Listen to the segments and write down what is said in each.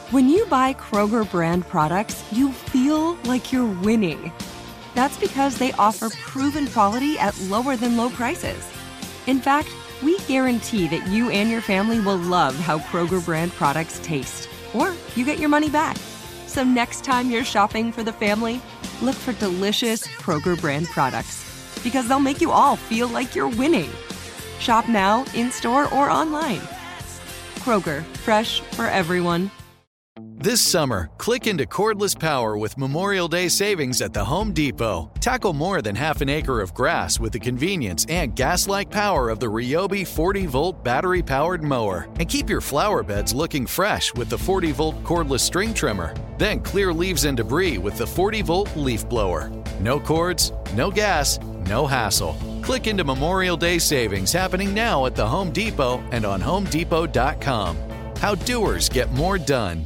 When you buy Kroger brand products, you feel like you're winning. That's because they offer proven quality at lower than low prices. In fact, we guarantee that you and your family will love how Kroger brand products taste, or you get your money back. So next time you're shopping for the family, look for delicious Kroger brand products, because they'll make you all feel like you're winning. Shop now, in-store, or online. Kroger, fresh for everyone. This summer, click into cordless power with Memorial Day savings at the Home Depot. Tackle more than half an acre of grass with the convenience and gas-like power of the Ryobi 40-volt battery-powered mower. And keep your flower beds looking fresh with the 40-volt cordless string trimmer. Then clear leaves and debris with the 40-volt leaf blower. No cords, no gas, no hassle. Click into Memorial Day savings happening now at the Home Depot and on HomeDepot.com. How doers get more done.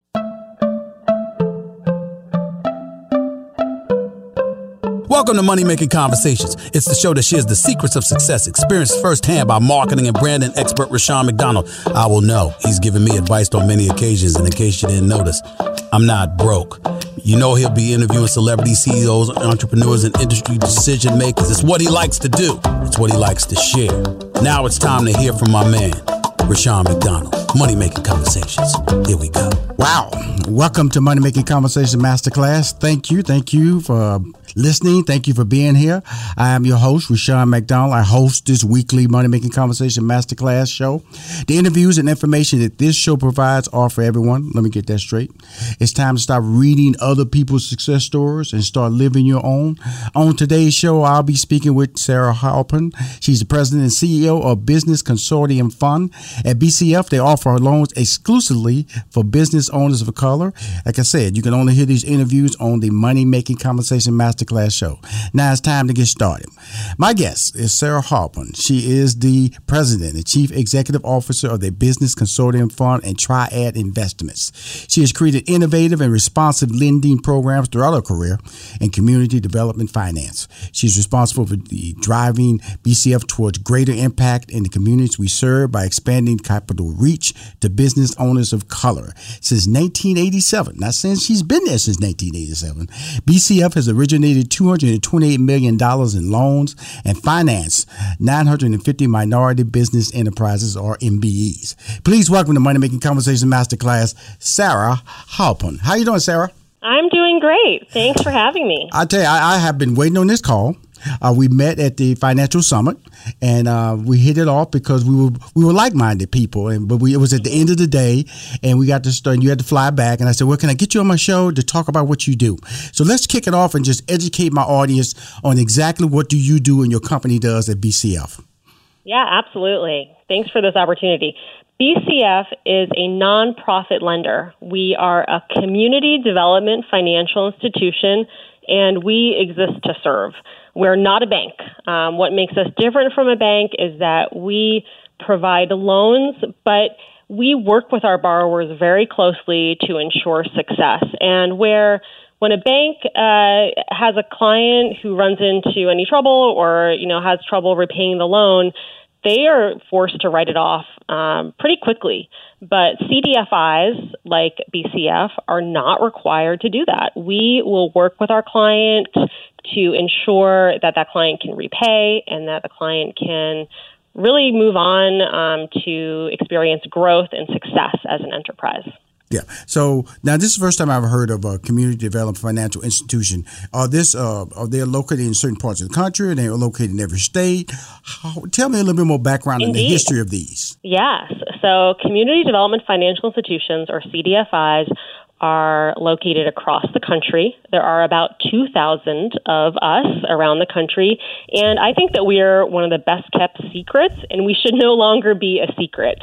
Welcome to Money Making Conversations. It's the show that shares the secrets of success, experienced firsthand by marketing and branding expert Rushion McDonald. I will know he's given me advice on many occasions, and in case you didn't notice, I'm not broke. You know he'll be interviewing celebrity CEOs, entrepreneurs, and industry decision makers. It's what he likes to do. It's what he likes to share. Now it's time to hear from my man, Rushion McDonald. Money Making Conversations. Here we go. Wow. Welcome to Money Making Conversation Masterclass. Thank you for listening. Thank you for being here. I am your host, Rushion McDonald. I host this weekly Money Making Conversation Masterclass show. The interviews and information that this show provides are for everyone. Let me get that straight. It's time to stop reading other people's success stories and start living your own. On today's show, I'll be speaking with Sarah Halpern. She's the president and CEO of Business Consortium Fund. At BCF, they offer loans exclusively for business owners of color. Like I said, you can only hear these interviews on the Money Making Conversation Masterclass show. Now it's time to get started. My guest is Sarah Halpern. She is the president and chief executive officer of the Business Consortium Fund and Triad Investments. She has created innovative and responsive lending programs throughout her career in community development finance. She's responsible for driving BCF towards greater impact in the communities we serve by expanding capital reach to business owners of color. Since 1987, not since she's been there since 1987, BCF has originated $228 million in loans and financed 950 minority business enterprises, or MBEs. Please welcome to Money Making Conversation Masterclass, Sarah Halpern. How you doing, Sarah? I'm doing great. Thanks for having me. I tell you, I have been waiting on this call. We met at the Financial Summit, and we hit it off because we were like-minded people. It was at the end of the day, and we got to start. And you had to fly back, and I said, "Well, can I get you on my show to talk about what you do?" So let's kick it off and just educate my audience on exactly what do you do and your company does at BCF. Yeah, absolutely. Thanks for this opportunity. BCF is a nonprofit lender. We are a community development financial institution, and we exist to serve. We're not a bank. What makes us different from a bank is that we provide loans, but we work with our borrowers very closely to ensure success. And when a bank has a client who runs into any trouble or has trouble repaying the loan, they are forced to write it off pretty quickly. But CDFIs like BCF are not required to do that. We will work with our client to ensure that client can repay and that the client can really move on to experience growth and success as an enterprise. Yeah. So now this is the first time I've heard of a community development financial institution. Are they located in certain parts of the country? Are they located in every state? Tell me a little bit more background on the history of these. Yes. So community development financial institutions, or CDFIs, are located across the country. There are about 2,000 of us around the country, and I think that we are one of the best kept secrets, and we should no longer be a secret.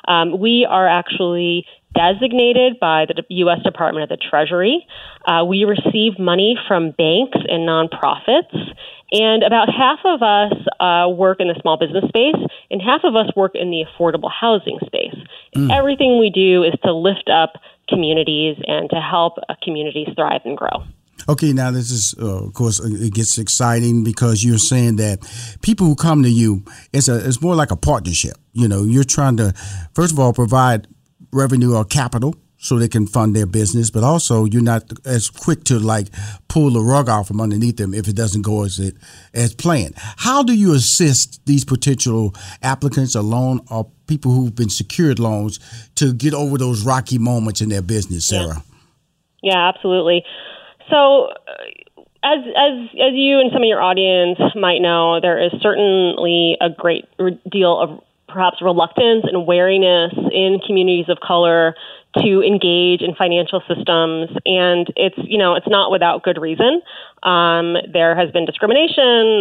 We are actually designated by the U.S. Department of the Treasury. We receive money from banks and nonprofits, and about half of us work in the small business space, and half of us work in the affordable housing space. And everything we do is to lift up communities and to help communities thrive and grow. Okay, now this is, of course, it gets exciting because you're saying that people who come to you, it's more like a partnership. You're trying to, first of all, provide revenue or capital so they can fund their business, but also you're not as quick to like pull the rug out from underneath them if it doesn't go as planned. How do you assist these potential applicants or people who've been secured loans to get over those rocky moments in their business, Sarah? Yeah, absolutely. So as you and some of your audience might know, there is certainly a great deal of perhaps reluctance and wariness in communities of color to engage in financial systems, and it's not without good reason. There has been discrimination.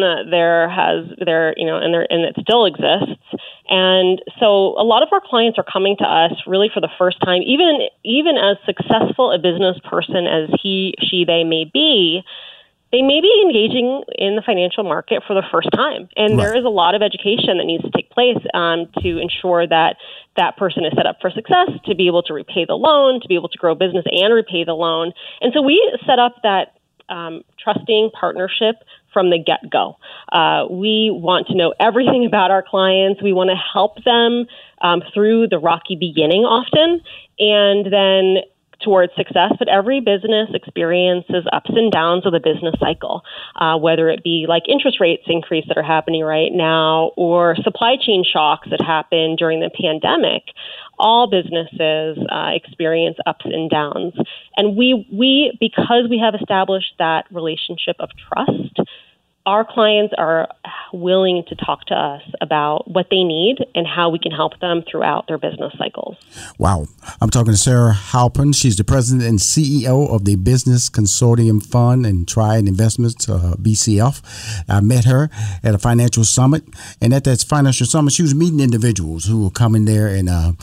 And it still exists. And so, a lot of our clients are coming to us really for the first time, even as successful a business person as they may be. They may be engaging in the financial market for the first time. And There is a lot of education that needs to take place to ensure that that person is set up for success, to be able to repay the loan, to be able to grow business and repay the loan. And so we set up that trusting partnership from the get-go. We want to know everything about our clients. We want to help them through the rocky beginning often, and then towards success. But every business experiences ups and downs of the business cycle, whether it be like interest rates increase that are happening right now or supply chain shocks that happened during the pandemic. All businesses experience ups and downs. And we because we have established that relationship of trust, our clients are willing to talk to us about what they need and how we can help them throughout their business cycles. Wow. I'm talking to Sarah Halpern. She's the president and CEO of the Business Consortium Fund and Triad Investments, BCF. I met her at a financial summit, and at that financial summit, she was meeting individuals who were coming there and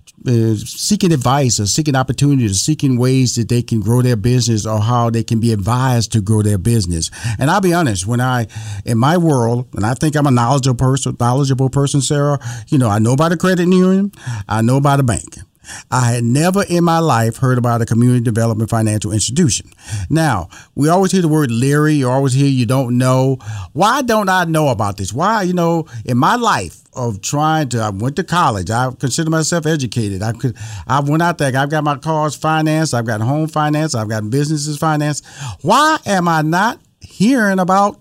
seeking advice or seeking opportunities, or seeking ways that they can grow their business or how they can be advised to grow their business. And I'll be honest, in my world, and I think I'm a knowledgeable person, Sarah, I know about a credit union, I know about a bank. I had never in my life heard about a community development financial institution. Now, we always hear the word leery. You always hear you don't know. Why don't I know about this? Why, in my life of I went to college. I consider myself educated. I went out there. I've got my cars financed. I've got home finance. I've got businesses financed. Why am I not hearing about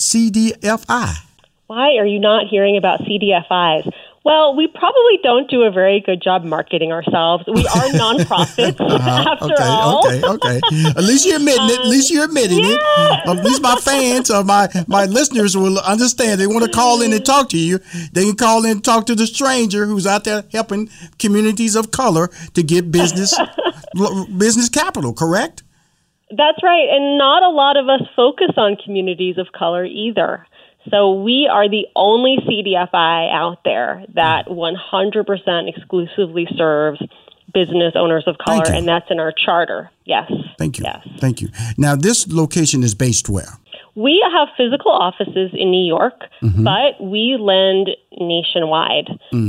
CDFI? Why are you not hearing about CDFIs? Well, we probably don't do a very good job marketing ourselves. We are nonprofits, after all. Okay. At least you're admitting it. At least you're admitting it. At least my fans or my listeners will understand. They want to call in and talk to you. They can call in and talk to the stranger who's out there helping communities of color to get business capital, correct? That's right. And not a lot of us focus on communities of color either. So we are the only CDFI out there that 100% exclusively serves business owners of color, and that's in our charter. Yes. Thank you. Yes. Thank you. Now, this location is based where? We have physical offices in New York, but we lend nationwide.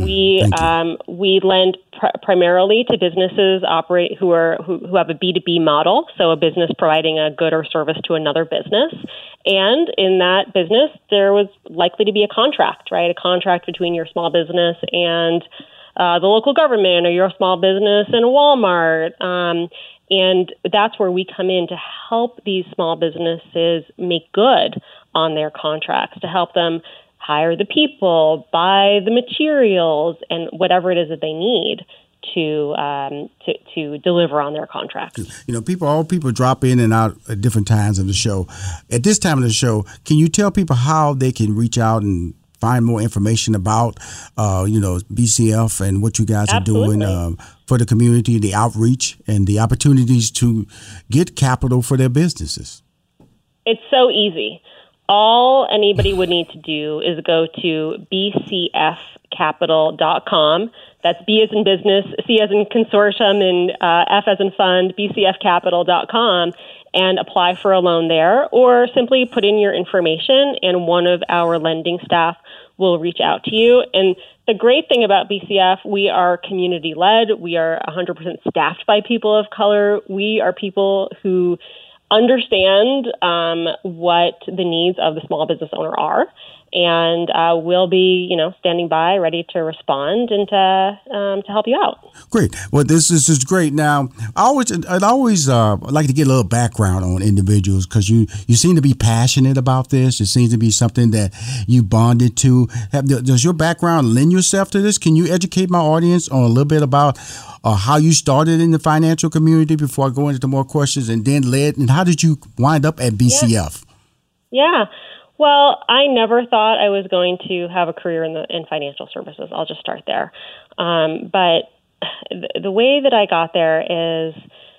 We lend primarily to businesses who have a B2B model, so a business providing a good or service to another business. And in that business, there was likely to be a contract, right? A contract between your small business and the local government, or your small business and Walmart. And that's where we come in to help these small businesses make good on their contracts, to help them hire the people, buy the materials, and whatever it is that they need to deliver on their contracts. All people drop in and out at different times of the show. At this time of the show, can you tell people how they can reach out and find more information about, BCF and what you guys are doing for the community, the outreach, and the opportunities to get capital for their businesses? It's so easy. All anybody would need to do is go to bcfcapital.com. That's B as in business, C as in consortium, and F as in fund, bcfcapital.com, and apply for a loan there, or simply put in your information and one of our lending staff will reach out to you. And the great thing about BCF, we are community-led. We are 100% staffed by people of color. We are people who understand what the needs of the small business owner are. And we'll be, standing by, ready to respond and to help you out. Great. Well, this is great. Now, I'd always like to get a little background on individuals because you seem to be passionate about this. It seems to be something that you bonded to. Does your background lend yourself to this? Can you educate my audience on a little bit about how you started in the financial community before I go into more questions, and then and how did you wind up at BCF? Yeah. Well, I never thought I was going to have a career in financial services. I'll just start there. But the way that I got there is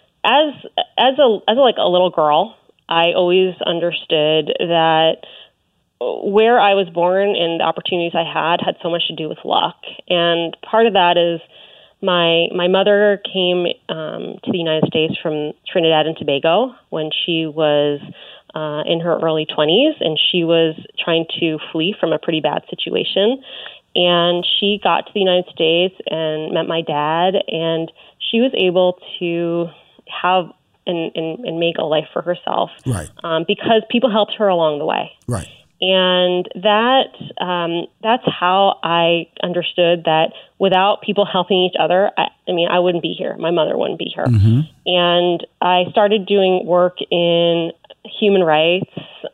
as a little girl, I always understood that where I was born and the opportunities I had so much to do with luck. And part of that is my mother came to the United States from Trinidad and Tobago when she was in her early 20s, and she was trying to flee from a pretty bad situation. And she got to the United States and met my dad, and she was able to have and make a life for herself, right? Because people helped her along the way, right? And that's how I understood that without people helping each other, I wouldn't be here. My mother wouldn't be here. Mm-hmm. And I started doing work in human rights,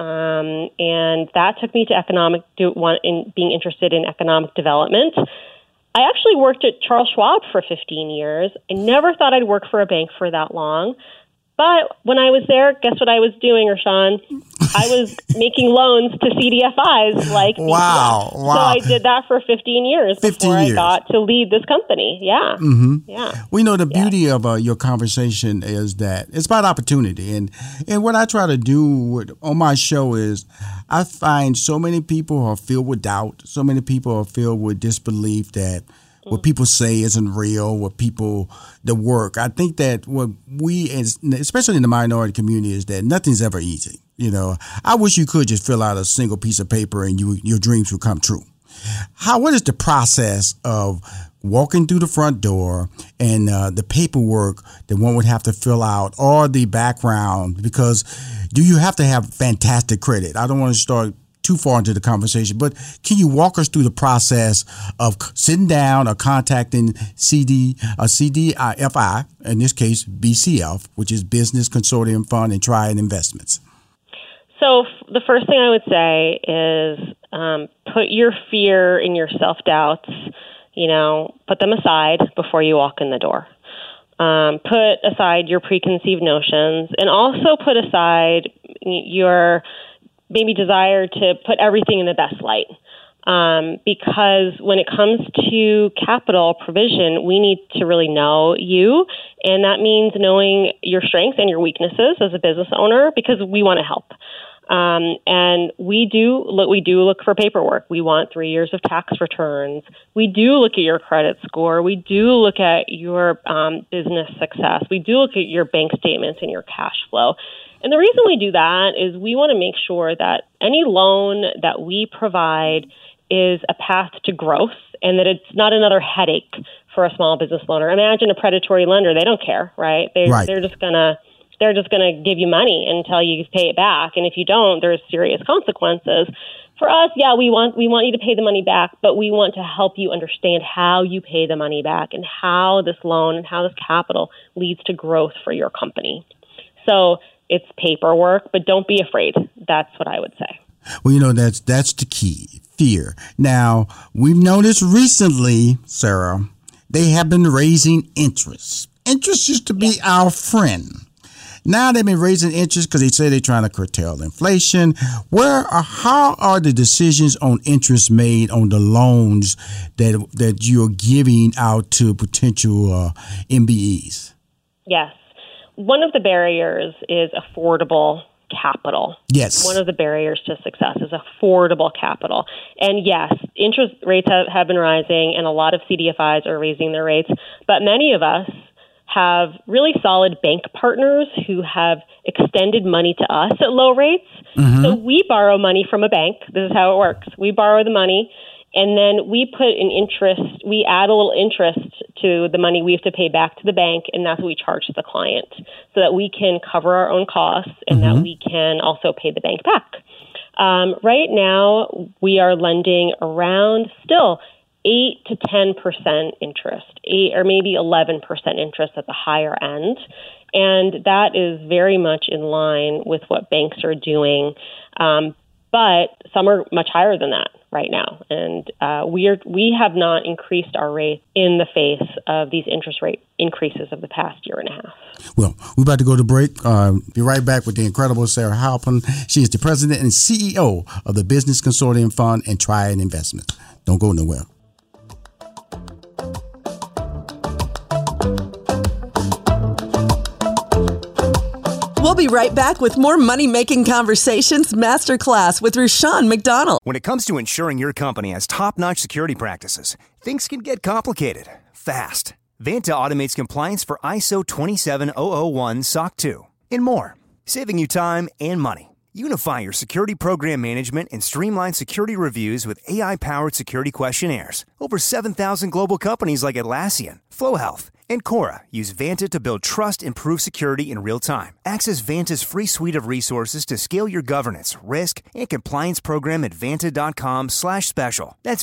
and that took me to being interested in economic development. I actually worked at Charles Schwab for 15 years. I never thought I'd work for a bank for that long. But when I was there, guess what I was doing, Rashawn? I was making loans to CDFIs like wow. So I did that for 15 years before I got to lead this company. Yeah. Mm-hmm. Yeah. Well, the beauty of your conversation is that it's about opportunity. And what I try to do on my show is I find so many people are filled with doubt. So many people are filled with disbelief that what people say isn't real, the work. I think that what we, especially in the minority community, is that nothing's ever easy. I wish you could just fill out a single piece of paper and your dreams would come true. What is the process of walking through the front door and the paperwork that one would have to fill out, or the background? Because do you have to have fantastic credit? I don't want to start too far into the conversation, but can you walk us through the process of sitting down or contacting CDFI, in this case BCF, which is Business Consortium Fund and Triad Investments? So the first thing I would say is put your fear and your self-doubts, put them aside before you walk in the door. Put aside your preconceived notions, and also put aside your maybe desire to put everything in the best light. Because when it comes to capital provision, we need to really know you. And that means knowing your strengths and your weaknesses as a business owner, because we want to help. And we do look for paperwork. We want 3 years of tax returns. We do look at your credit score. We do look at your business success. We do look at your bank statements and your cash flow. And the reason we do that is we want to make sure that any loan that we provide is a path to growth, and that it's not another headache for a small business loaner. Imagine a predatory lender. They don't care, right? They're just gonna give you money until you pay it back. And if you don't, there's serious consequences. For us, we want you to pay the money back, but we want to help you understand how you pay the money back and how this loan and how this capital leads to growth for your company. So it's paperwork, but don't be afraid. That's what I would say. Well, that's the key, fear. Now, we've noticed recently, Sarah, they have been raising interest. Interest used to be our friend. Now they've been raising interest because they say they're trying to curtail inflation. How are the decisions on interest made on the loans that you're giving out to potential MBEs? Yes. One of the barriers is affordable capital. Yes. One of the barriers to success is affordable capital. And yes, interest rates have been rising, and a lot of CDFIs are raising their rates. But many of us have really solid bank partners who have extended money to us at low rates. Mm-hmm. So we borrow money from a bank. This is how it works. We borrow the money, and then we add a little interest to the money we have to pay back to the bank, and that's what we charge the client so that we can cover our own costs and that we can also pay the bank back. Right now, we are lending around still 8 to 10% interest, 8 or maybe 11% interest at the higher end. And that is very much in line with what banks are doing. But some are much higher than that right now. And we have not increased our rate in the face of these interest rate increases of the past year and a half. Well, we're about to go to break. Be right back with the incredible Sarah Halpern. She is the president and CEO of the Business Consortium Fund and Triad Investments. Don't go nowhere. We'll be right back with more Money-Making Conversations Masterclass with Rushion McDonald. When it comes to ensuring your company has top-notch security practices, things can get complicated fast. Vanta automates compliance for ISO 27001 SOC 2 and more, saving you time and money. Unify your security program management and streamline security reviews with AI-powered security questionnaires. Over 7,000 global companies like Atlassian, Flow Health, and Cora use Vanta to build trust and prove security in real time. Access Vanta's free suite of resources to scale your governance, risk, and compliance program at vanta.com/special. That's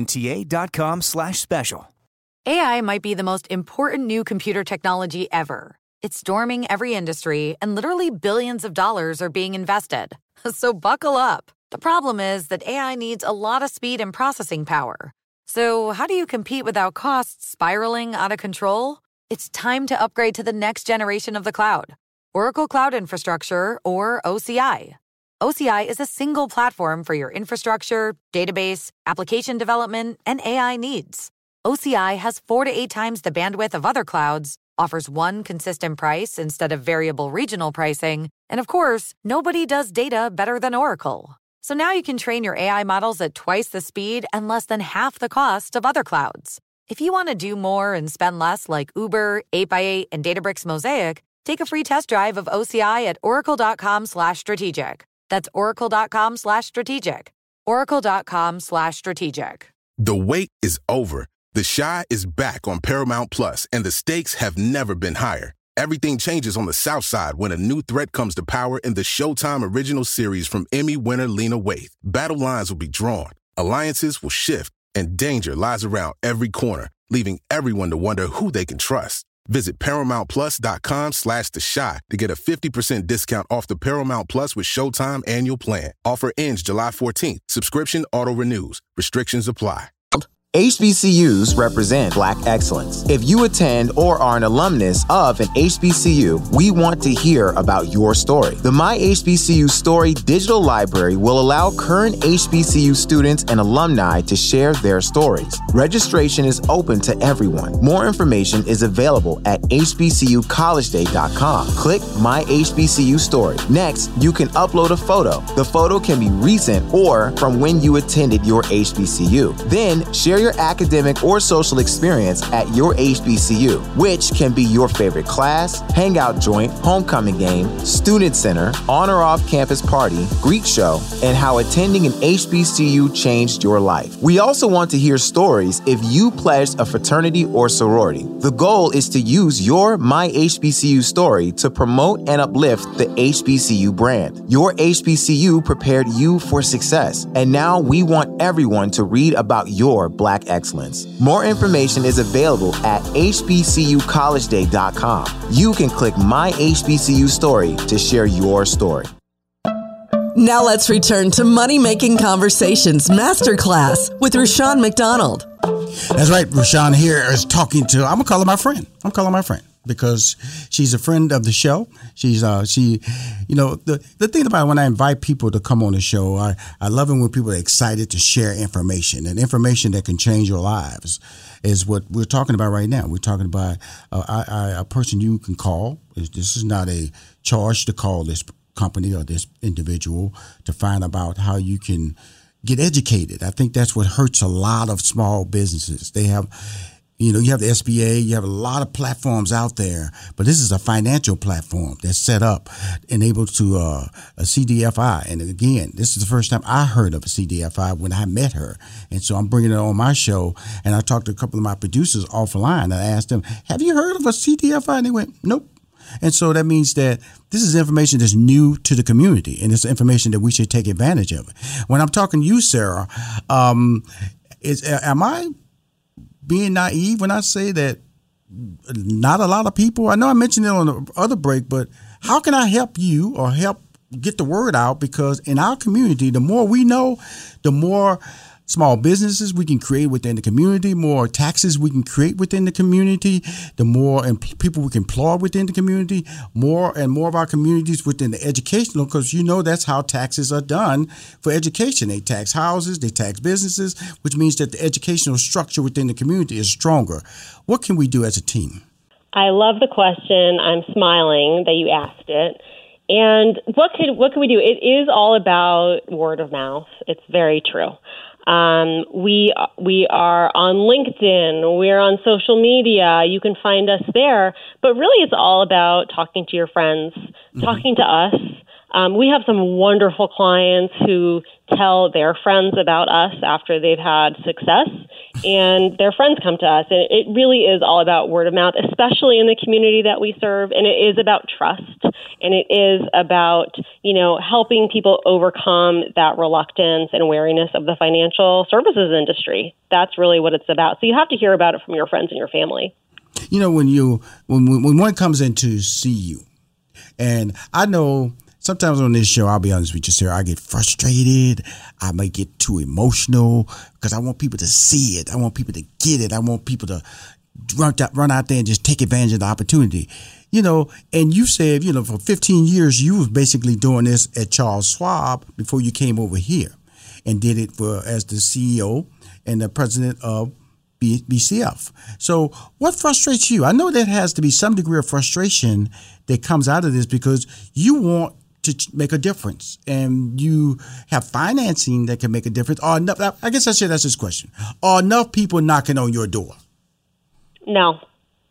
VANTA.com/special. AI might be the most important new computer technology ever. It's storming every industry, and literally billions of dollars are being invested. So buckle up. The problem is that AI needs a lot of speed and processing power. So how do you compete without costs spiraling out of control? It's time to upgrade to the next generation of the cloud, Oracle Cloud Infrastructure, or OCI. OCI is a single platform for your infrastructure, database, application development, and AI needs. OCI has 4 to 8 times the bandwidth of other clouds, offers one consistent price instead of variable regional pricing, and of course, nobody does data better than Oracle. So now you can train your AI models at twice the speed and less than half the cost of other clouds. If you want to do more and spend less like Uber, 8x8, and Databricks Mosaic, take a free test drive of OCI at oracle.com/strategic. That's oracle.com/strategic. Oracle.com/strategic. The wait is over. The Chi is back on Paramount Plus, and the stakes have never been higher. Everything changes on the South Side when a new threat comes to power in the Showtime original series from Emmy winner Lena Waithe. Battle lines will be drawn, alliances will shift, and danger lies around every corner, leaving everyone to wonder who they can trust. Visit ParamountPlus.com/The Chi to get a 50% discount off the Paramount Plus with Showtime annual plan. Offer ends July 14th. Subscription auto-renews. Restrictions apply. HBCUs represent Black excellence. If you attend or are an alumnus of an HBCU, we want to hear about your story. The My HBCU Story digital library will allow current HBCU students and alumni to share their stories. Registration is open to everyone. More information is available at hbcucollegeday.com. Click My HBCU Story. Next, you can upload a photo. The photo can be recent or from when you attended your HBCU. Then, share your academic or social experience at your HBCU, which can be your favorite class, hangout joint, homecoming game, student center, on or off campus party, Greek show, and how attending an HBCU changed your life. We also want to hear stories if you pledged a fraternity or sorority. The goal is to use your My HBCU story to promote and uplift the HBCU brand. Your HBCU prepared you for success, and now we want everyone to read about your Black excellence. More information is available at hbcucollegeday.com. You can click My HBCU Story to share your story. Now let's return to Money-Making Conversations Masterclass with Rushion McDonald. That's right. Rushion here is talking to, I'm going to call her my friend. Because she's a friend of the show. The thing about when I invite people to come on the show, I love it when people are excited to share information, and information that can change your lives is what we're talking about right now. We're talking about a person you can call. This is not a charge to call this company or this individual to find about how you can get educated. I think that's what hurts a lot of small businesses. They have, you have the SBA, you have a lot of platforms out there, but this is a financial platform that's set up, enabled to a CDFI. And again, this is the first time I heard of a CDFI when I met her. And so I'm bringing it on my show, and I talked to a couple of my producers offline, and I asked them, have you heard of a CDFI? And they went, nope. And so that means that this is information that's new to the community, and it's information that we should take advantage of. When I'm talking to you, Sarah, am I being naive when I say that not a lot of people, I know I mentioned it on the other break, but how can I help you or help get the word out? Because in our community, the more we know, the more small businesses we can create within the community, more taxes we can create within the community, the more people we can employ within the community, more and more of our communities within the educational, because that's how taxes are done for education. They tax houses, they tax businesses, which means that the educational structure within the community is stronger. What can we do as a team? I love the question. I'm smiling that you asked it. And what can we do? It is all about word of mouth. It's very true. We are on LinkedIn. We're on social media. You can find us there. But really, it's all about talking to your friends, talking to us. We have some wonderful clients who tell their friends about us after they've had success, and their friends come to us. And it really is all about word of mouth, especially in the community that we serve. And it is about trust, and it is about, helping people overcome that reluctance and wariness of the financial services industry. That's really what it's about. So you have to hear about it from your friends and your family. When one comes in to see you, and I know sometimes on this show, I'll be honest with you, Sarah, I get frustrated. I might get too emotional because I want people to see it. I want people to get it. I want people to run out there and just take advantage of the opportunity. And you said, for 15 years, you was basically doing this at Charles Schwab before you came over here and did it as the CEO and the president of BCF. So what frustrates you? I know there has to be some degree of frustration that comes out of this because you want to make a difference and you have financing that can make a difference. Or enough, I guess I should ask this question. Are enough people knocking on your door? No.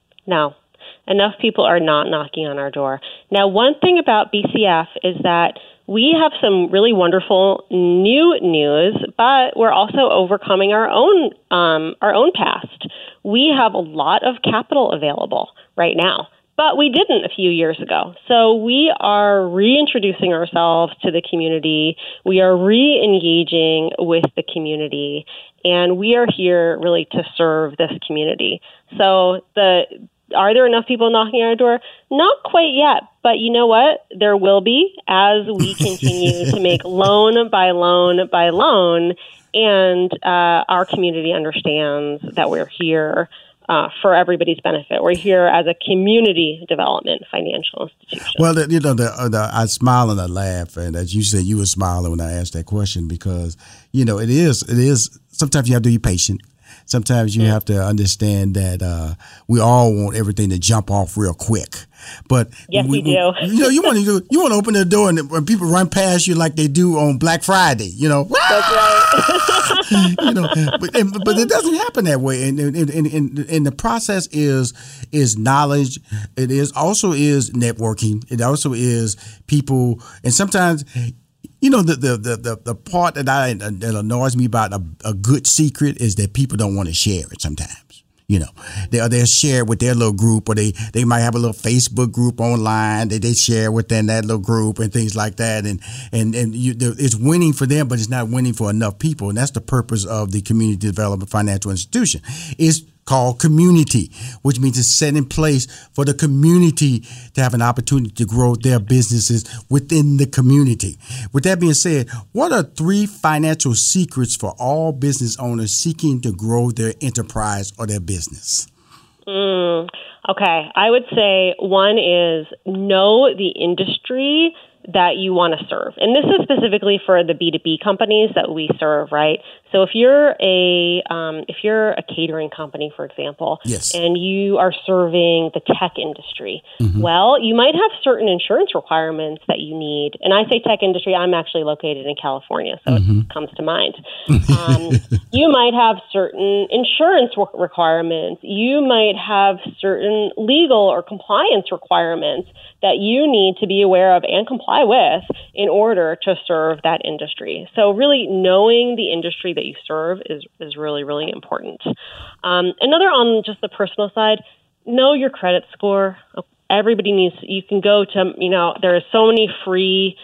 Enough people are not knocking on our door. Now, one thing about BCF is that we have some really wonderful new news, but we're also overcoming our own past. We have a lot of capital available right now, but we didn't a few years ago. So we are reintroducing ourselves to the community. We are re-engaging with the community, and we are here really to serve this community. So are there enough people knocking on our door? Not quite yet, but you know what? There will be as we continue to make loan by loan by loan, and our community understands that we're here for everybody's benefit. We're here as a community development financial institution. Well, I smile and I laugh, and as you said, you were smiling when I asked that question because it is. Sometimes you have to be patient. Sometimes you have to understand that we all want everything to jump off real quick. But yes, we do. You want to open the door and when people run past you like they do on Black Friday. That's right. But it doesn't happen that way. And the process is knowledge. It is also is networking. It also is people. And sometimes. The part that annoys me about a good secret is that people don't want to share it sometimes. They'll share it with their little group, or they might have a little Facebook group online that they share within that little group and things like that. And it's winning for them, but it's not winning for enough people. And that's the purpose of the Community Development Financial Institution. It's called community, which means it's set in place for the community to have an opportunity to grow their businesses within the community. With that being said, what are 3 financial secrets for all business owners seeking to grow their enterprise or their business? Okay. I would say one is know the industry that you want to serve. And this is specifically for the B2B companies that we serve, right? So if you're a catering company, for example, yes, and you are serving the tech industry, well, you might have certain insurance requirements that you need. And I say tech industry, I'm actually located in California, so it comes to mind. You might have certain insurance requirements. You might have certain legal or compliance requirements that you need to be aware of and comply with in order to serve that industry. So really knowing the industry that you serve is really, really important. Another on just the personal side, know your credit score. everybody needs, you can go to, there are so many free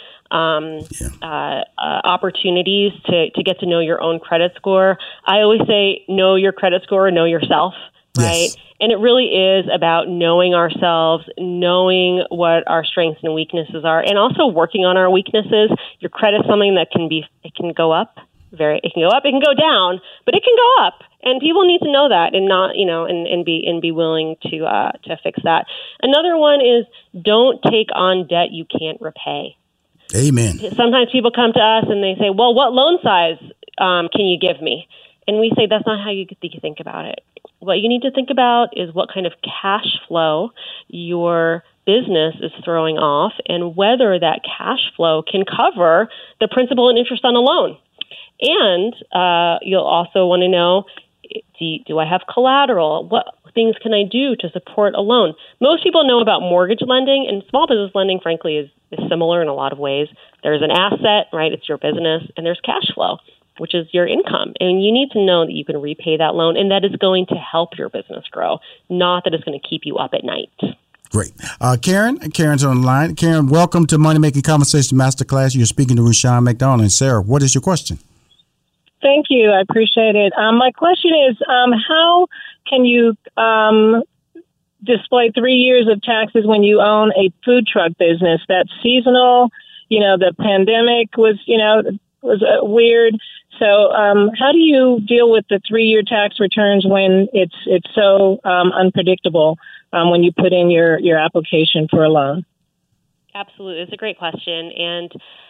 opportunities to get to know your own credit score. I always say, know your credit score, know yourself, right? Yes. And it really is about knowing ourselves, knowing what our strengths and weaknesses are, and also working on our weaknesses. Your credit's something that it can go up. It can go up, it can go down, but it can go up, and people need to know that, and not, and be willing to fix that. Another one is, don't take on debt you can't repay. Amen. Sometimes people come to us and they say, "Well, what loan size can you give me?" And we say, "That's not how you think about it. What you need to think about is what kind of cash flow your business is throwing off, and whether that cash flow can cover the principal and interest on a loan." And you'll also want to know, do I have collateral? What things can I do to support a loan? Most people know about mortgage lending, and small business lending, frankly, is similar in a lot of ways. There's an asset, right? It's your business, and there's cash flow, which is your income. And you need to know that you can repay that loan, and that is going to help your business grow, not that it's going to keep you up at night. Great. Karen's on the line. Karen, welcome to Money Making Conversation Masterclass. You're speaking to Rushion McDonald. And Sarah, what is your question? Thank you. I appreciate it. My question is, how can you display 3 years of taxes when you own a food truck business that's seasonal? The pandemic was weird. So how do you deal with the 3-year tax returns when it's so unpredictable when you put in your application for a loan? Absolutely. It's a great question. And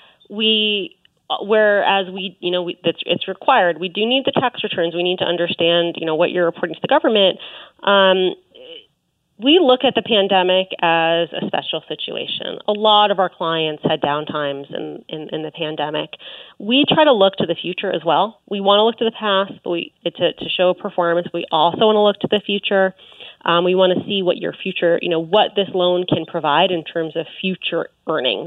it's required. We do need the tax returns. We need to understand, what you're reporting to the government. We look at the pandemic as a special situation. A lot of our clients had downtimes in the pandemic. We try to look to the future as well. We want to look to the past to show performance. We also want to look to the future. We want to see what your future, what this loan can provide in terms of future earnings.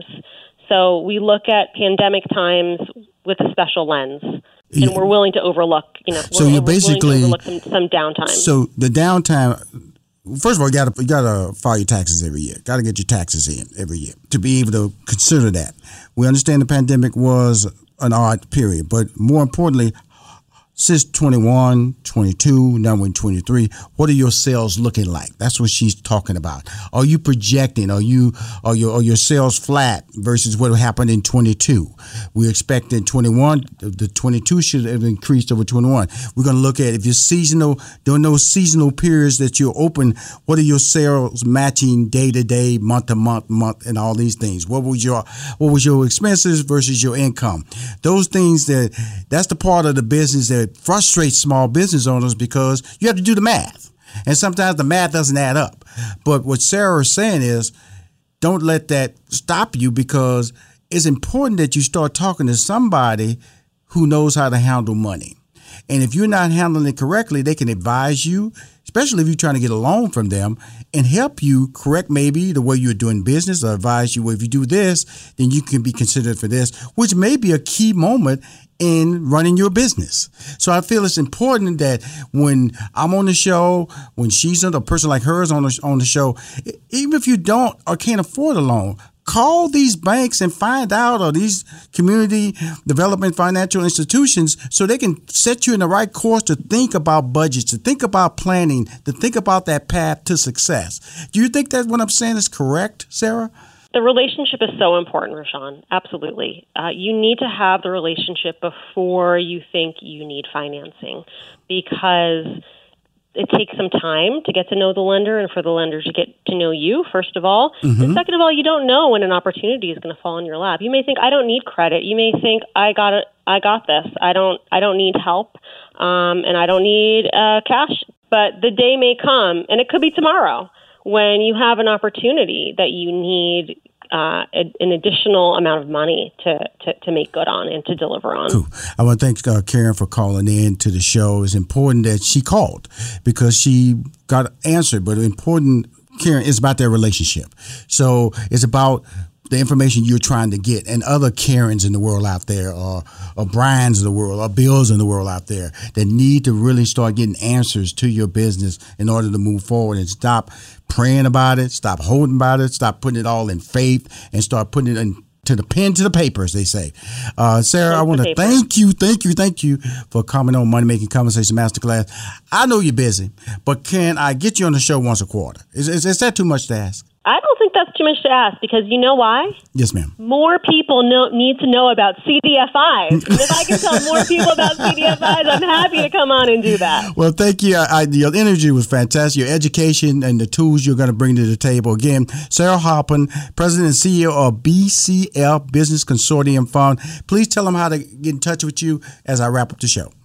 So we look at pandemic times with a special lens, and we're willing to overlook, so you're basically overlook some downtime. So the downtime, first of all, you gotta file your taxes every year. Got to get your taxes in every year to be able to consider that. We understand the pandemic was an odd period, but more importantly, since 21, 22, now we're in 23, what are your sales looking like? That's what she's talking about. Are you projecting? Are your sales flat versus what happened in 22? We expect in 21, the 22 should have increased over 21. We're going to look at if you're seasonal, during those seasonal periods that you're open, what are your sales matching day to day, month to month, and all these things? What was your expenses versus your income? Those things that's the part of the business that frustrates small business owners because you have to do the math. And sometimes the math doesn't add up. But what Sarah is saying is, don't let that stop you, because it's important that you start talking to somebody who knows how to handle money. And if you're not handling it correctly, they can advise you, especially if you're trying to get a loan from them, and help you correct maybe the way you're doing business, or advise you, well, if you do this, then you can be considered for this, which may be a key moment in running your business. So I feel it's important that when I'm on the show, when she's a person like hers on the show, even if you don't or can't afford a loan, call these banks and find out, or these community development financial institutions, so they can set you in the right course to think about budgets, to think about planning, to think about that path to success. Do you think that what I'm saying is correct, Sarah? The relationship is so important, Rushion. Absolutely. You need to have the relationship before you think you need financing, because it takes some time to get to know the lender and for the lender to get to know you, first of all. Mm-hmm. And second of all, you don't know when an opportunity is going to fall in your lap. You may think, I don't need credit. You may think, I got this. I don't need help, and I don't need cash. But the day may come, and it could be tomorrow, when you have an opportunity that you need an additional amount of money to make good on and to deliver on. Cool. I want to thank Karen for calling in to the show. It's important that she called because she got answered, but important, Karen, is about their relationship. So it's about the information you're trying to get, and other Karens in the world out there, or Brians in the world, or Bills in the world out there that need to really start getting answers to your business in order to move forward and stop praying about it, stop holding about it, stop putting it all in faith, and start putting it in to the pen to the paper, as they say. Sarah, I want to thank you for coming on Money Making Conversation Masterclass. I know you're busy, but can I get you on the show once a quarter? Is that too much to ask? I don't think that's too much to ask, because you know why? Yes, ma'am. More people need to know about CDFIs. And if I can tell more people about CDFIs, I'm happy to come on and do that. Well, thank you. Your energy was fantastic. Your education and the tools you're going to bring to the table. Again, Sarah Halpern, President and CEO of BCF Business Consortium Fund. Please tell them how to get in touch with you as I wrap up the show.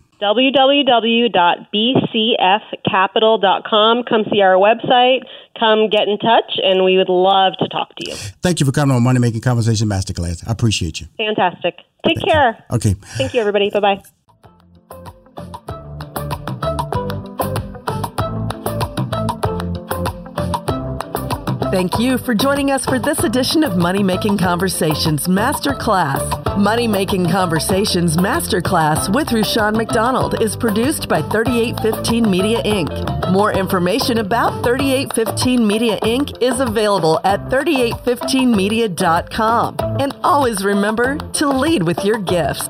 www.bcfcapital.com. Come see our website. Come get in touch, and we would love to talk to you. Thank you for coming on Money Making Conversation Masterclass. I appreciate you. Fantastic. Take care. Okay. Thank you, everybody. Bye-bye. Thank you for joining us for this edition of Money Making Conversations Masterclass. Money Making Conversations Masterclass with Rushion McDonald is produced by 3815 Media Inc. More information about 3815 Media Inc. is available at 3815media.com. And always remember to lead with your gifts.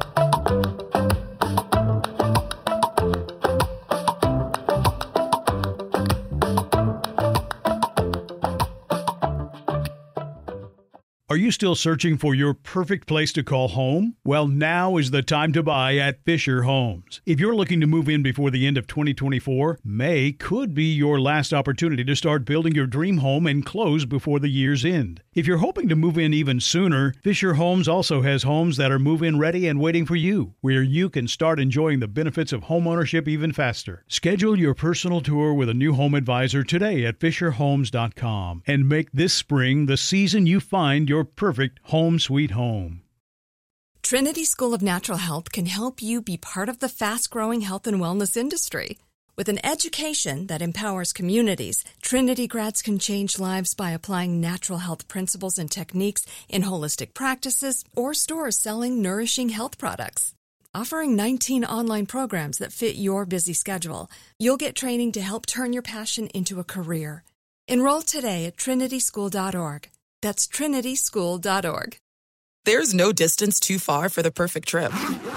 Are you still searching for your perfect place to call home? Well, now is the time to buy at Fisher Homes. If you're looking to move in before the end of 2024, May could be your last opportunity to start building your dream home and close before the year's end. If you're hoping to move in even sooner, Fisher Homes also has homes that are move-in ready and waiting for you, where you can start enjoying the benefits of homeownership even faster. Schedule your personal tour with a new home advisor today at FisherHomes.com and make this spring the season you find your perfect home sweet home. Trinity School of Natural Health can help you be part of the fast-growing health and wellness industry. With an education that empowers communities, Trinity grads can change lives by applying natural health principles and techniques in holistic practices or stores selling nourishing health products. Offering 19 online programs that fit your busy schedule, you'll get training to help turn your passion into a career. Enroll today at trinityschool.org. That's trinityschool.org. There's no distance too far for the perfect trip.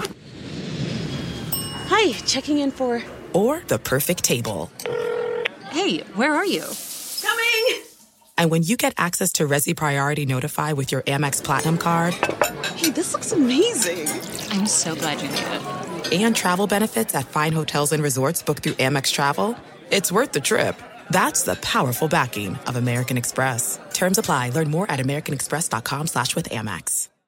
Hi, checking in for... Or the perfect table. Hey, where are you? Coming! And when you get access to Resi Priority Notify with your Amex Platinum card... Hey, this looks amazing. I'm so glad you made it. And travel benefits at fine hotels and resorts booked through Amex Travel, it's worth the trip. That's the powerful backing of American Express. Terms apply. Learn more at americanexpress.com/withAmex.